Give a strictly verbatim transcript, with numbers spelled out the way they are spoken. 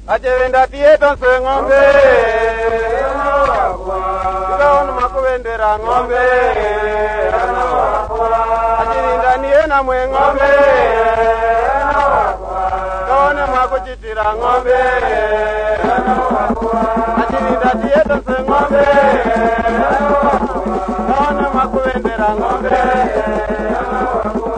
Achevenda tieto se ng'ombe Ikaona makuvendera ng'ombe Achirinda niena mwe ng'ombe Ikaona makuchitira ng'ombe Achirinda tieto se ng'ombe Ikaona makuvendera ng'ombe